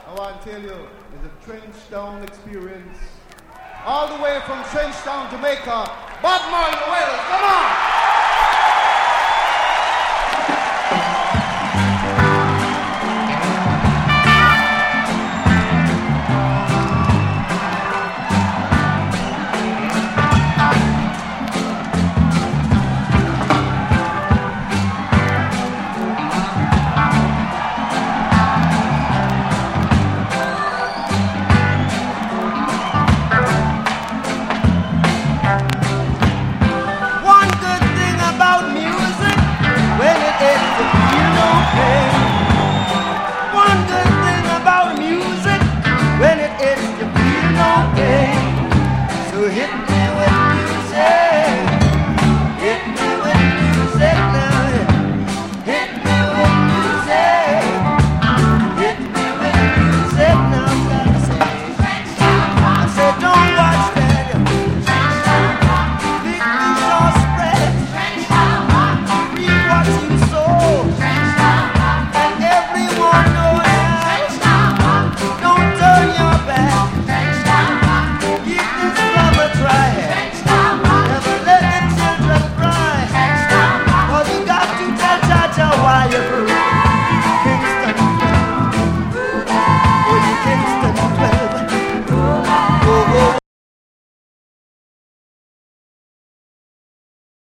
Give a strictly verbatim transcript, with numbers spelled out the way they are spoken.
I want to tell you, it's a Trenchtown experience. All the way from Trenchtown, Jamaica. Bob Marley, well, come on!